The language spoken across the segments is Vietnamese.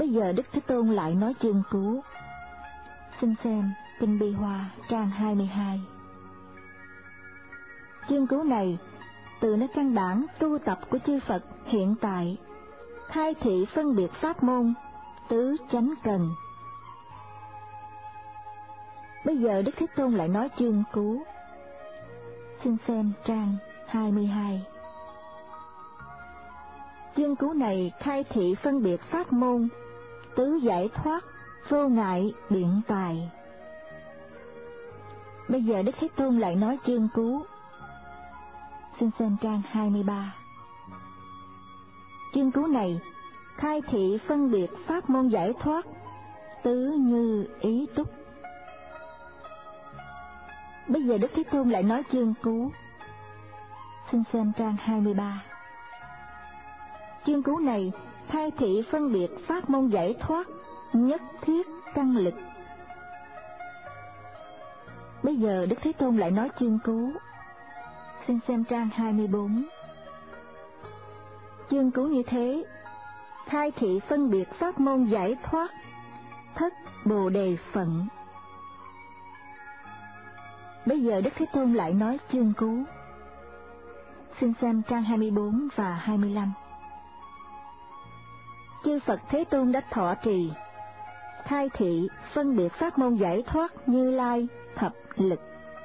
Bây giờ Đức Thế Tôn lại nói chương cứu. Xin xem Kinh Bi Hoa trang 22. Chương cứu này từ nơi căn bản tu tập của chư Phật hiện tại, khai thị phân biệt pháp môn tứ chánh cần. Bây giờ Đức Thế Tôn lại nói chương cứu. Xin xem trang 22. Chương cứu này khai thị phân biệt pháp môn tứ giải thoát, vô ngại, biện tài. Bây giờ Đức Thế Tôn lại nói chương cứu. Xin xem trang 23. Chương cứu này khai thị phân biệt pháp môn giải thoát tứ như ý túc. Bây giờ Đức Thế Tôn lại nói chương cứu. Xin xem trang 23. Chương cứu này khai thị phân biệt pháp môn giải thoát nhất thiết căn lực. Bây giờ Đức Thế Tôn lại nói chương cứu. Xin xem trang 24. Chương cứu như thế khai thị phân biệt pháp môn giải thoát thất bồ đề phận. Bây giờ Đức Thế Tôn lại nói chương cứu. Xin xem trang 24 và 25. Chư Phật Thế Tôn đã thọ trì, khai thị phân biệt pháp môn giải thoát Như Lai thập lực.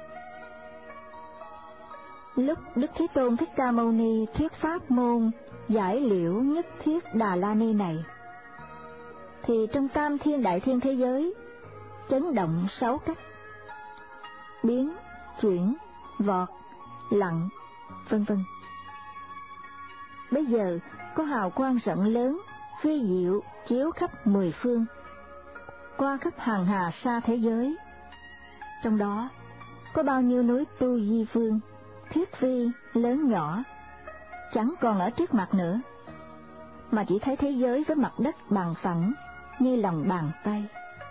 Lúc Đức Thế Tôn Thích Ca Mâu Ni thuyết pháp môn giải liễu nhất thiết Đà La Ni này, thì trong tam thiên đại thiên thế giới chấn động 6 cách: biến, chuyển, vọt, lặng, vân vân. Bây giờ có hào quang rộng lớn phi diệu chiếu khắp 10 phương, qua khắp hàng hà sa thế giới. Trong đó có bao nhiêu núi Tu Di Phương, Thiết Vi lớn nhỏ chẳng còn ở trước mặt nữa, mà chỉ thấy thế giới với mặt đất bằng phẳng như lòng bàn tay.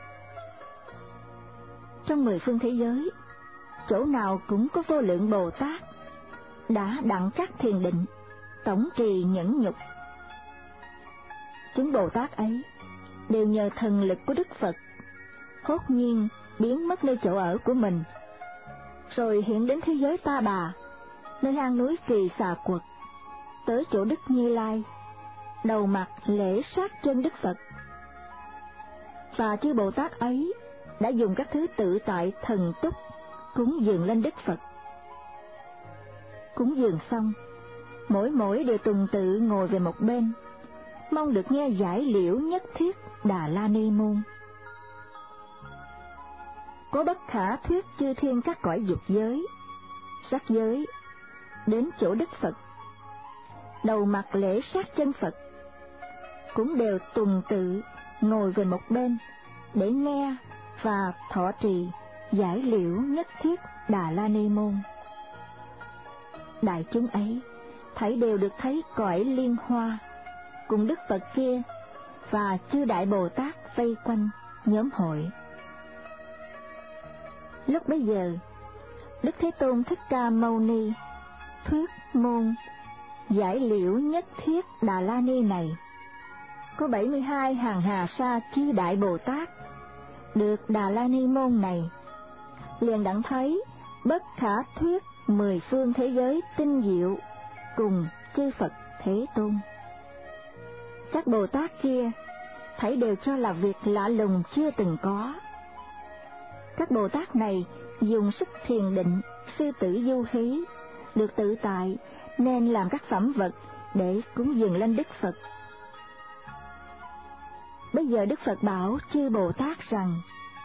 Trong 10 phương thế giới, chỗ nào cũng có vô lượng Bồ Tát đã đặng các thiền định, tổng trì nhẫn nhục. Chúng Bồ Tát ấy đều nhờ thần lực của Đức Phật hốt nhiên biến mất nơi chỗ ở của mình, rồi hiện đến thế giới Ta Bà, nơi hang núi Kỳ Xà Quật, tới chỗ Đức Như Lai, đầu mặt lễ sát chân Đức Phật. Và chư Bồ Tát ấy đã dùng các thứ tự tại thần túc cúng dường lên Đức Phật. Cúng dường xong, mỗi đều tuần tự ngồi về một bên, mong được nghe giải liễu nhất thiết Đà La Ni môn. Có bất khả thuyết chư thiên các cõi dục giới, sắc giới đến chỗ Đức Phật, đầu mặt lễ sát chân Phật, cũng đều tuần tự ngồi về một bên để nghe và thọ trì giải liễu nhất thiết Đà La Ni môn. Đại chúng ấy thảy đều được thấy cõi liên hoa cùng Đức Phật kia và chư Đại Bồ Tát vây quanh nhóm hội. Lúc bấy giờ, Đức Thế Tôn Thích Ca Mâu Ni thuyết môn giải liễu nhất thiết Đà La Ni này, có 72 hàng hà sa chư Đại Bồ Tát được Đà La Ni môn này, liền đặng thấy bất khả thuyết 10 phương thế giới tinh diệu cùng chư Phật Thế Tôn. Các Bồ Tát kia thảy đều cho là việc lạ lùng chưa từng có. Các Bồ Tát này dùng sức thiền định, sư tử du hí, được tự tại nên làm các phẩm vật để cúng dường lên Đức Phật. Bây giờ Đức Phật bảo chư Bồ Tát rằng: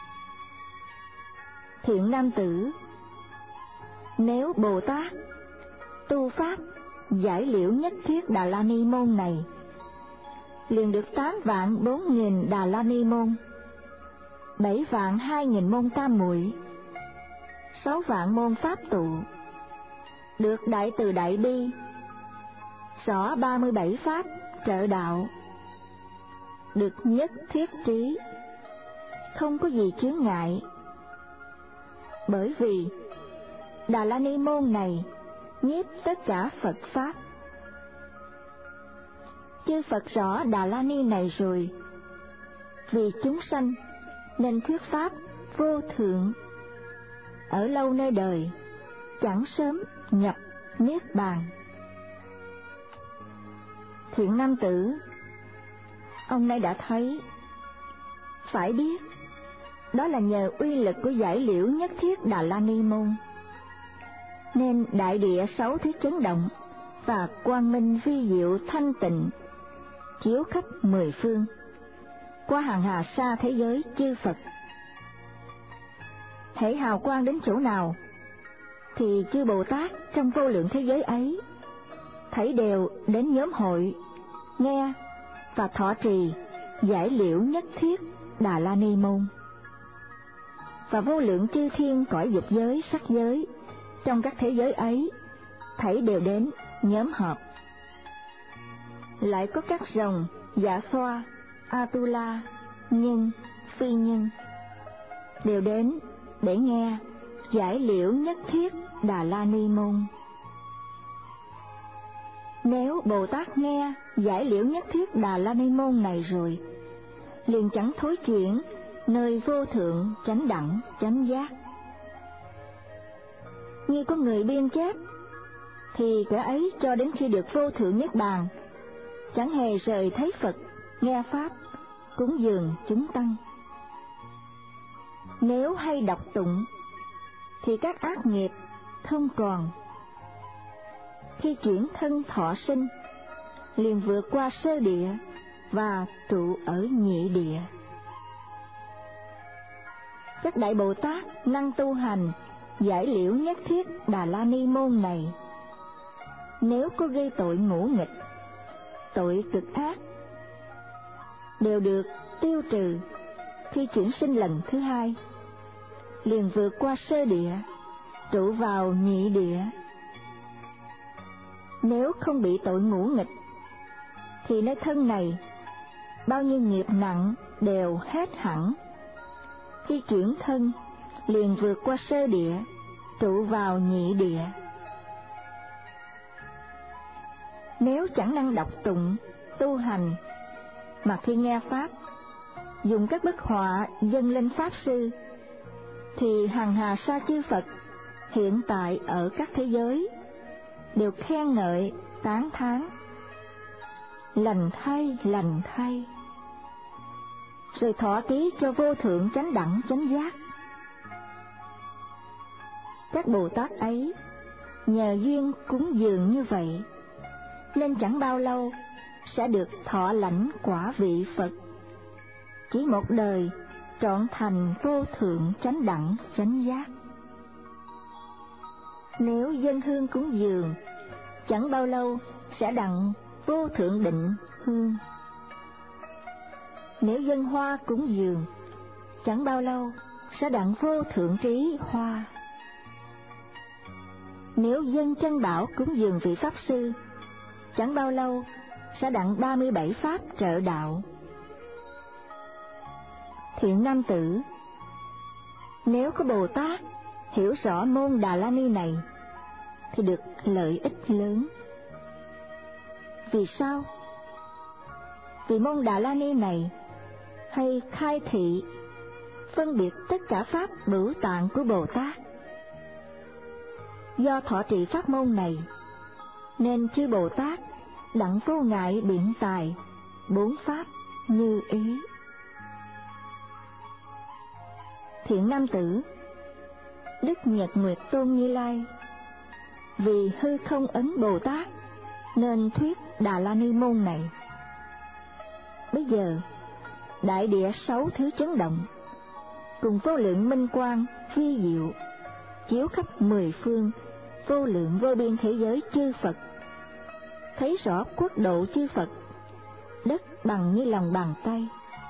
Thiện nam tử, nếu Bồ Tát tu pháp giải liễu nhất thiết Đà La Ni môn này, liền được 8.004.000 Đà La Ni môn, 7.002.000 môn tam muội, 6.000 môn pháp tụ, được đại từ đại bi, rõ 37 pháp trợ đạo, được nhất thiết trí, không có gì chướng ngại. Bởi vì Đà La Ni môn này nhiếp tất cả Phật pháp. Chư Phật rõ Đà La Ni này rồi, Vì chúng sanh nên thuyết pháp vô thượng, ở lâu nơi đời chẳng sớm nhập niết bàn. Thiện nam tử, ông nay đã thấy, phải biết đó là nhờ uy lực của giải liễu nhất thiết Đà La Ni môn, nên đại địa 6 thứ chấn động và quang minh vi diệu thanh tịnh chiếu khắp 10 phương, qua hàng hà sa thế giới chư Phật. Hễ hào quang đến chỗ nào thì chư Bồ Tát trong vô lượng thế giới ấy thảy đều đến nhóm hội nghe và thọ trì giải liễu nhất thiết Đà La Ni môn. Và vô lượng chư thiên cõi dục giới, sắc giới trong các thế giới ấy thảy đều đến nhóm họp. Lại có các rồng, dạ xoa, Atula, nhân, phi nhân đều đến để nghe giải liễu nhất thiết Đà La Ni môn. Nếu Bồ Tát nghe giải liễu nhất thiết Đà La Ni môn này rồi, liền chẳng thối chuyển nơi vô thượng chánh đẳng chánh giác. Như có người biên chép, thì kẻ ấy cho đến khi được vô thượng niết bàn, chẳng hề rời thấy Phật, nghe pháp, cúng dường chúng tăng. Nếu hay đọc tụng, thì các ác nghiệp không còn. Khi chuyển thân thọ sinh, liền vượt qua sơ địa và trụ ở nhị địa. Các đại Bồ Tát năng tu hành giải liễu nhất thiết Đà La Ni môn này, nếu có gây tội ngũ nghịch, tội cực ác, đều được tiêu trừ khi chuyển sinh lần thứ hai, liền vượt qua sơ địa, trụ vào nhị địa. Nếu không bị tội ngũ nghịch, thì nơi thân này bao nhiêu nghiệp nặng đều hết hẳn. Khi chuyển thân, liền vượt qua sơ địa, trụ vào nhị địa. Nếu chẳng năng đọc tụng, tu hành, mà khi nghe pháp, dùng các bức họa dâng lên pháp sư, thì hằng hà sa chư Phật hiện tại ở các thế giới đều khen ngợi tán thán, lành thay, rồi thọ ký cho vô thượng chánh đẳng chánh giác. Các Bồ Tát ấy nhờ duyên cúng dường như vậy, nên chẳng bao lâu sẽ được thọ lãnh quả vị Phật, chỉ một đời trọn thành vô thượng chánh đẳng chánh giác. Nếu dâng hương cúng dường, chẳng bao lâu sẽ đặng vô thượng định hương. Nếu dâng hoa cúng dường, chẳng bao lâu sẽ đặng vô thượng trí hoa. Nếu dâng chân bảo cúng dường vị pháp sư, chẳng bao lâu sẽ đặng 37 pháp trợ đạo. Thiện nam tử, nếu có Bồ Tát hiểu rõ môn Đà La Ni này, thì được lợi ích lớn. Vì sao? Vì môn Đà La Ni này hay khai thị, phân biệt tất cả pháp bửu tạng của Bồ Tát. Do thọ trì pháp môn này, nên chư Bồ Tát đặng vô ngại biện tài 4 pháp như ý. Thiện nam tử, Đức Nhật Nguyệt Tôn Như Lai vì hư không ấn Bồ Tát nên thuyết Đà La Ni môn này. Bây giờ đại địa 6 thứ chấn động, cùng vô lượng minh quang vi diệu chiếu khắp 10 phương, vô lượng vô biên thế giới chư Phật, thấy rõ quốc độ chư Phật, đất bằng như lòng bàn tay.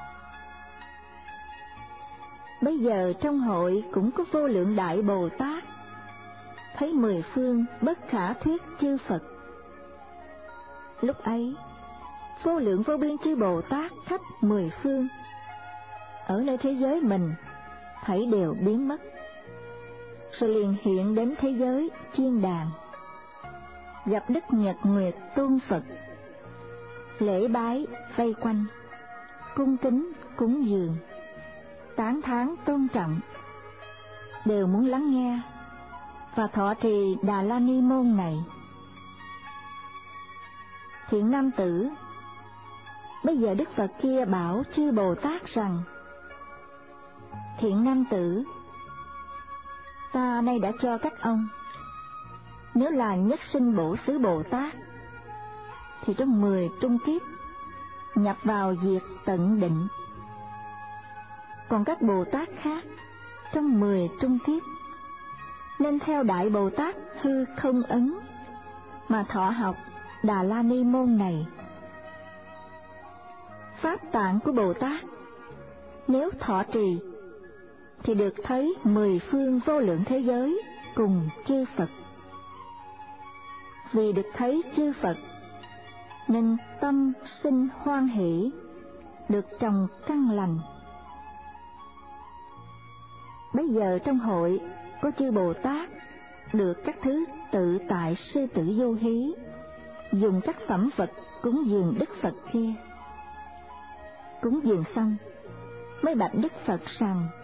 Bây giờ trong hội cũng có vô lượng đại Bồ Tát, thấy 10 phương bất khả thuyết chư Phật. Lúc ấy vô lượng vô biên chư Bồ Tát khắp 10 phương, ở nơi thế giới mình thảy đều biến mất, rồi liền hiện đến thế giới chiên đàn, gặp Đức Nhật Nguyệt Tôn Phật, lễ bái vây quanh, cung kính cúng dường, tán thán tôn trọng, đều muốn lắng nghe và thọ trì Đà La Ni môn này. Thiện nam tử, bây giờ Đức Phật kia bảo chư Bồ Tát rằng: Thiện nam tử, ta nay đã cho các ông, nếu là nhất sinh bổ xứ Bồ Tát, thì trong 10 trung kiếp nhập vào diệt tận định. Còn các Bồ Tát khác trong 10 trung kiếp nên theo Đại Bồ Tát hư không ấn mà thọ học Đà La Ni môn này. Pháp tạng của Bồ Tát nếu thọ trì thì được thấy 10 phương vô lượng thế giới cùng chư Phật. Vì được thấy chư Phật nên tâm sinh hoan hỷ, được trồng căn lành. Bây giờ trong hội có chư Bồ Tát được các thứ tự tại sư tử du hí, dùng các phẩm vật cúng dường Đức Phật kia. Cúng dường xong mới bạch Đức Phật rằng: